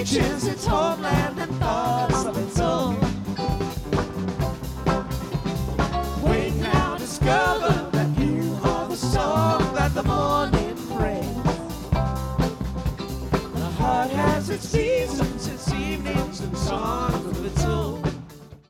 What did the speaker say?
reaches its homeland and thoughts of its own. Wake now, discover that you are the song that the morning brings. The heart has its beat.